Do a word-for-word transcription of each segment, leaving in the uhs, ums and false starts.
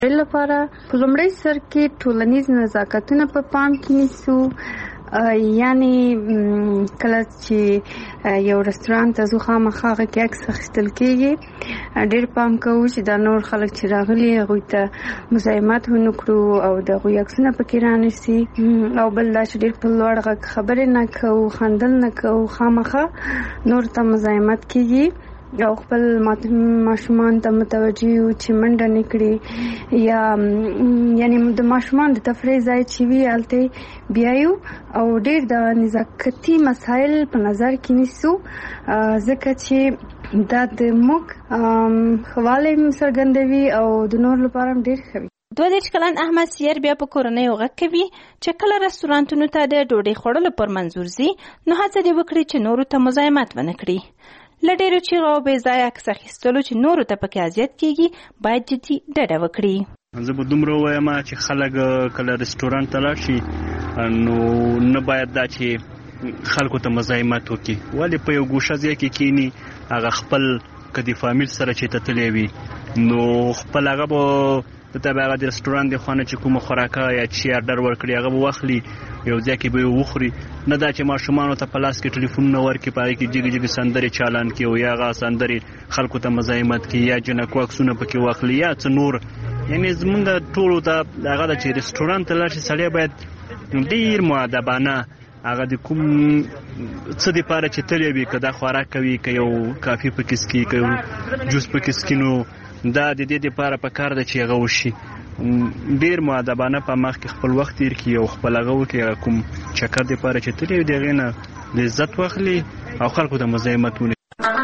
لپاره په لومړي سر کې ټولنیز نزاکتونه په پام کې نیسو. یعنی کله چې یو رستورانت ته ځو خامخا هغه کې عکس اخیستل کېږي، ډېر پام کوو چې دا نور خلک چې راغلي هغوی ته مزاحمت ونه کړو او د هغوی عکسونه پکې رانیسي. او بل دا چې ډېر په لوړ غږ خبرې نه کوو، خندل نه کوو، خامخا نور ته مزاحمت کېږي او خپل ماشومان ته متوجه یو چې منډه نه کړي، یا یعنی د ماشومان د تفریح ځای چې وي هلته بیایو او ډېر د نزاکتي مسایل په نظر کې نیسو، ځکه چې دا د موږ ښهوالی څرګندوي او د نور لپاره هم ډېر ښه وي. دوه دېرش کلن احمد سیر بیا په کورنیو غږ کوي چې کله رستورانتونو ته د ډوډۍ خوړلو پر منظور ځي نو هڅه دې وکړي چې نورو ته مزاحمت ونه کړي. له ډېرو چیغو او بې ځایه عکس اخیستلو چې نورو ته پکې اذیت کېږي باید جدي ډډه وکړي. زه به دومره ووایم چې خلک کله رستورانت ته لاړ شي نو نه باید دا چې خلکو ته مزاحمت وکړي، ولې په یو ګوشه ځای کې کښېني، هغه خپل که د فامیل سره چې ته تللی وي نو خپل هغه به ته به هغه د رستورانت د خوا نه چې کومه خوراکه یا چې آرډر ورکړي هغه به واخلي، یو ځای کې به یې وخوري، نه دا چې ماشومانو ته په لاس کې ټلیفونونه ورکړي، په هغې کې جګې جګې سندرې چالان کړي او یا هغه سندرې خلکو ته مزاحمت کړي یا جنکو عکسونه پکې واخلي یا څه نور. یعنې زمونږ ټولو ته هغه ده چې رستورانت ته لاړ شي سړی باید ډېر مؤدبانه هغه د کوم څه دپاره چې تللی وي، که دا خوراک کوي، که یو کافي پکې څکي، که یو جوس پکې څکي، نو دا د دې دپاره په کار ده چې هغه وشي ډېر مؤدبانه په مخ کې خپل وخت تېر کړي او خپل هغه وکړي، هغه کوم چکر دپاره چې تللی وي د هغې نه لذت واخلي او خلکو ته مزاحمت ونه.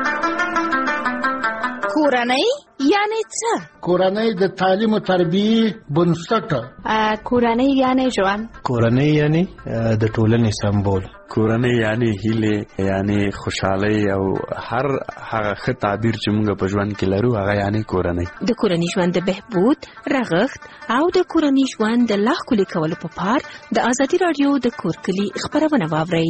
کورنۍ یعنی څه؟ کورنۍ د تعلیم او تربیې بنسټ. کورنۍ یعنی ژوند. کورنۍ یعنی د ټولنې سمبول. کورنۍ یعنی هیله، یعنی خوشحالي او هر هغه ښه تعبیر چې موږ په ژوند کې لرو هغه یعنی کورنۍ. د کورنۍ ژوند د بهبود، رغښت او د کورنۍ ژوند د لا ښکلي کولو په پار د ازادي راډیو د کور کلي خپرونه واورئ.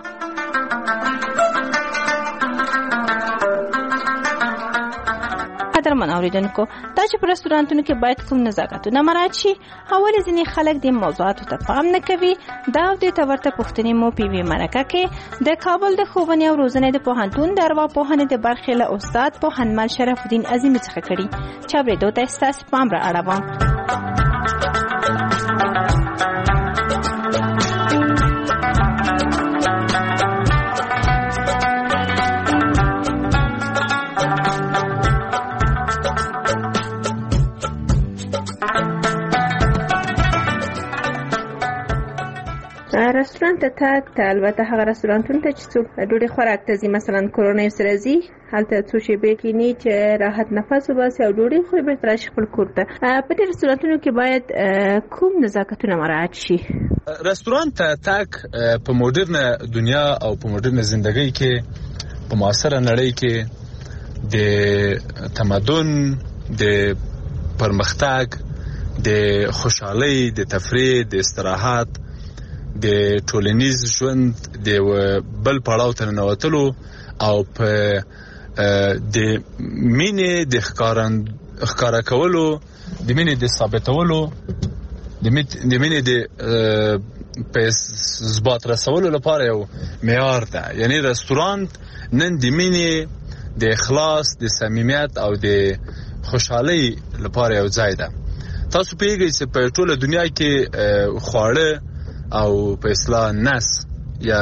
قدرمن اوریدونکو، دا چې په رستورانتونو کې باید کوم نزاکتونه مراعات شي، اول ځینې خلک د موضوعاتو ته پام نه کوي. دا او دې ته ورته پوښتنې مو په یوې مرکه کې د کابل د ښوونې او روزنې د پوهنتون د ارواپوهنې د برخې له استاد پوهنمل شرف الدین عظیمي څخه کړي چې اورېدو ته ستاسې پام را اړوم. رستورانت ته تګ ته البته هغه رستورانتونو ته چې څوک ډوډۍ خوراک ته ځي، مثلا کورنۍ سره ځي، هلته څو شېبې کښېني چې راحت نفس وباسي او ډوډۍ خوري، بېرته راشي خپل کور ته. په دې رستورانتونو کې باید کوم نزاکتونه مراعات شي؟ رستورانت ته تګ په موډرنه دنیا او په موډرنه زندګۍ کې په معاصره نړۍ کې د تمدن، د پرمختګ، د خوشحالۍ، د تفریح، د استراحت، د ټولنیز ژوند د بل پړاو ته ننوتلو او په د مینې د ښکاره کولو، د مینې د ثابتولو، د مینې د په ثبات رسولو لپاره یو معیار ده. یعنی رستورانت نن د مینې، د اخلاص، د صمیمیت او د خوشحالۍ لپاره یو ځای ده. تاسو پوهیږئ چې په ټوله دنیا کې خواړه او په اصطلاح نس یا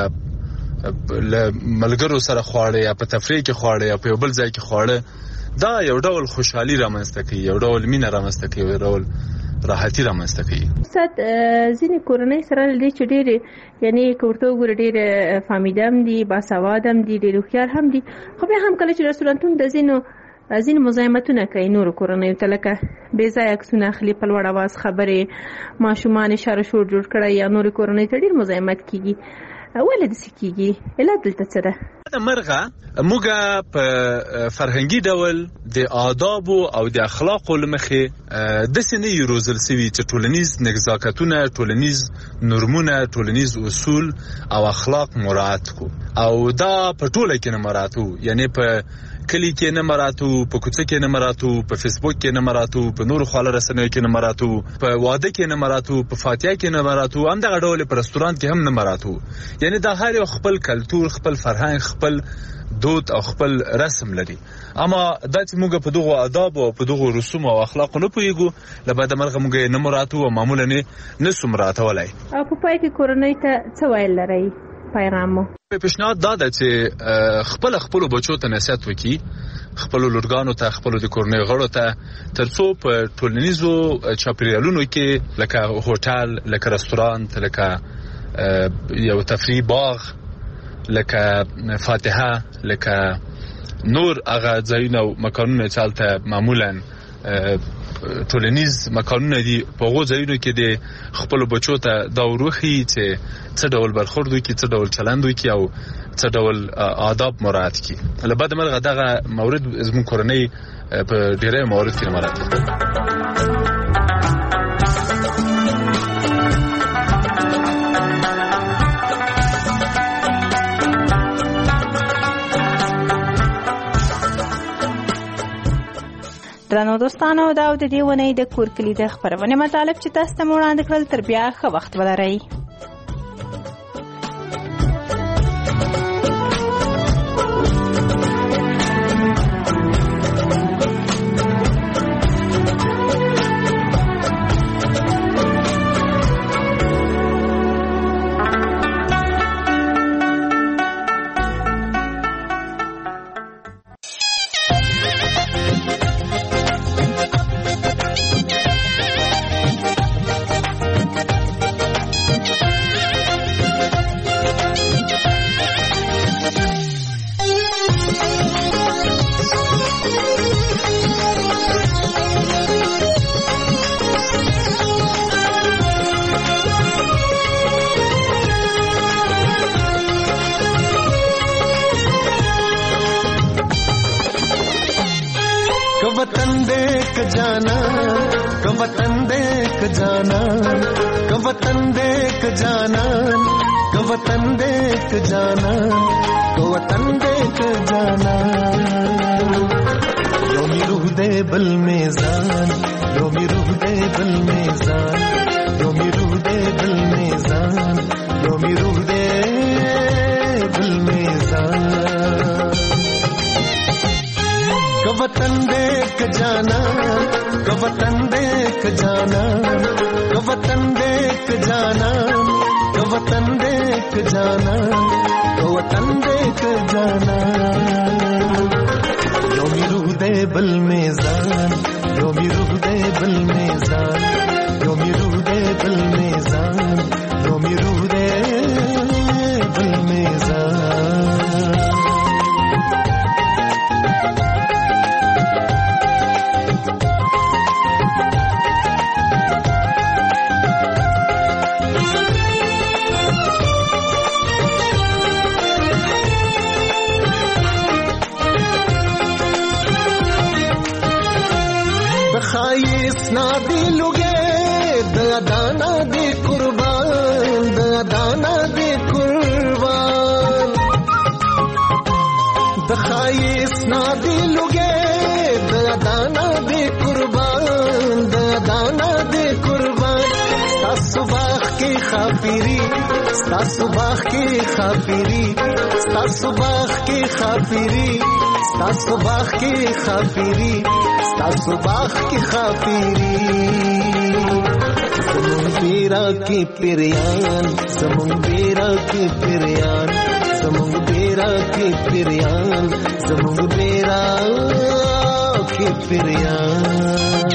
ملګرو سره خواړه یا په تفریح کې خواړه یا په یو بل ځای کې خواړه، دا یو ډول خوشحالي رامنځته کوي، یو ډول مینه رامنځته کوي، یو ډول راحتي رامنځته کوي. استاد، ځینې کورنۍ سره دې چې ډېرې یعنی که ورته وګورې ډېر فامیده هم دي، باسواد هم دي، ډېر هوښیار هم دي، خو بیا هم کله چې رستورانتونه د ځینو ځینې مزاحمتونه کوي نورو کورنیو ته، لکه بې ځایه عکسونه اخلي، په لوړ اواز خبرې، ماشومان اشاره شور جوړ کړی یا نورې کورنیو ته ډېر مزاحمت کېږي. ولې داسې کېږي؟ علت دلته څه ده؟ مرغه موږ په فرهنګي ډول د آدابو او د اخلاقو له مخې داسې نه یو روزل سوي چې ټولنیز نزاکتونه، ټولنیز نورمونه، ټولنیز اصول او اخلاق مراعات کو، او دا په ټوله کې نه مراعاتو. یعنی په کلی کې نه مراتو، په کوڅه کې نه مراتو، په فیسبوک کې نه مراتو، په نورو خواله رسنیو کې نه مراتو، په واده کې نه مراتو، په فاتحه کې نه مراتو، همدغه ډول په رستورانت کې هم نه مراتو. یعنی دا هر یو خپل کلتور، خپل فرهنګ، خپل دود او خپل رسم لري. اما دا چې موږ په دغه آداب او په دغه رسوم او اخلاق نه پوهیږو، لبا د مرغه موږ نه مراتو او معمولا نه نسو مراتولای. او په پای کې کورنۍ ته څه ویل لري پیغام مو؟ پیشنهاد دا ده چې خپل خپل بچو ته نصیحت وکړي، خپل لورګانو ته، خپل د کورنۍ غړو ته، ترڅو په ټولنیزو چاپیریالونو کې لکه هوټل، لکه رستورانت، لکه یو تفریح باغ، لکه فاتحه، لکه نور هغه ځایونه او مکانونه چالته معمولا ټولنیز مکانونه دي، په هغو ځایونو کې د خپلو بچو ته دا وروښي چې څه ډول برخورد وکړي، څه ډول چلند وکړي او څه ډول آداب مراعات کړي. له بعد مرغه دغه مورد زموږ کورنۍ په ډېری موارد کې مراعات کړي. درنو دوستانو، دا د دې ونې د کور کلي د خپرونې مطالب چې تاسو ته وړاندې کړل، تر بیا ښه وخت ولرئ. वतन देख जाना, क वतन देख जाना, क वतन देख जाना, क वतन देख जाना, क वतन देख जाना. योमी रूह दे बल मेज़ान, योमी रूह दे बल मेज़ान, योमी रूह दे बल मेज़ान, योमी रूह दे बल मेज़ान. वतन देख जाना, क वतन देख जाना, क वतन देख जाना, क वतन देख जाना, क वतन देख जाना. योमी रूह दे बल मेज़ान, योमी रूह दे बल मेज़ान, योमी रूह दे बल मेज़ान, योमी रूह दे बल मेज़ान. खाइस ना दिलोगे दाना दे कुर्बान, दाना दे कुर्बान. खाइस ना दिलोगे दाना दे कुर्बान, दाना दे कुर्बान. sta सुबह की खाफिरी, sta सुबह की खाफिरी, sta सुबह की खाफिरी, sta सुबह की खाफिरी, sta सुबह की खाफिरी. ज़मुन बेरा की पिरयान, ज़मुन बेरा की पिरयान, ज़मुन बेरा की पिरयान, ज़मुन बेरा की पिरयान.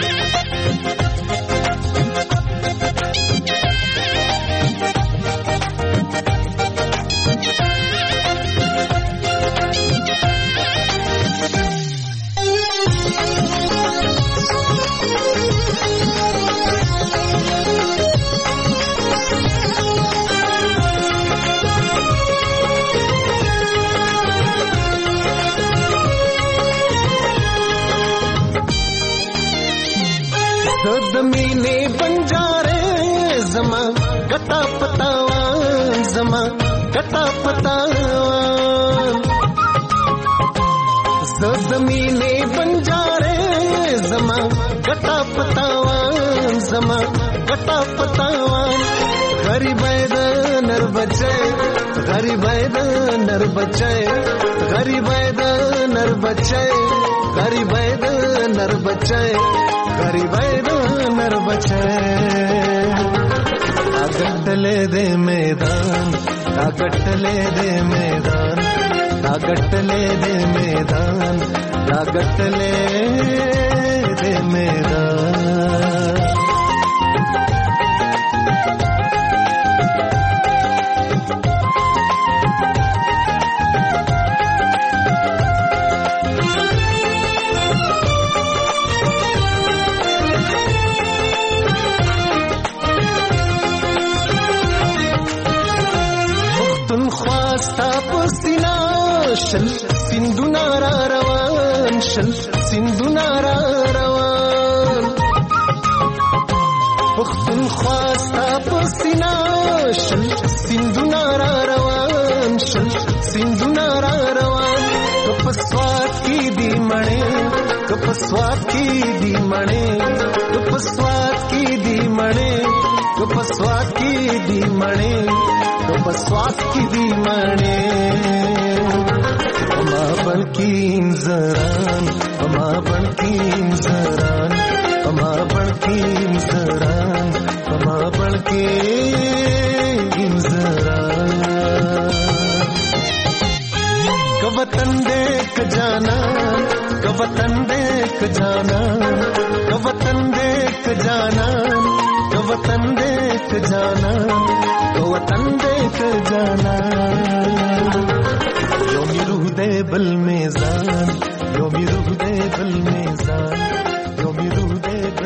ज़मीने बंजारे ज़मा गता पतावान, ज़मा गता पतावान. زمینه بنجاره زما ګټه پتاوان زما ګټه پتاوان غریب د نر بچای غریب د نر بچای غریب د نر بچای غریب د نر بچای غریب د نر بچای اګټلې دې میدان اګټلې دې میدان اګټلې دې میدان اګټلې دې میدان شل سندونا را روان شل سندونا را روان پختون خواستا پسینا شل سندونا را روان شل سندونا را روان کپسوات کی دی منے کپسوات کی دی منے کپسوات کی دی منے کپسوات کی دی منے کپسوات کی دی منے ما بلکین زران ما بلکین زران ما بلکین زران ما بلکین زران کوطن دیکھ جانا کوطن دیکھ جانا کوطن دیکھ جانا کوطن دیکھ جانا کوطن دیکھ جانا یو می روح دے بل میزان یو می روح دے بل میزان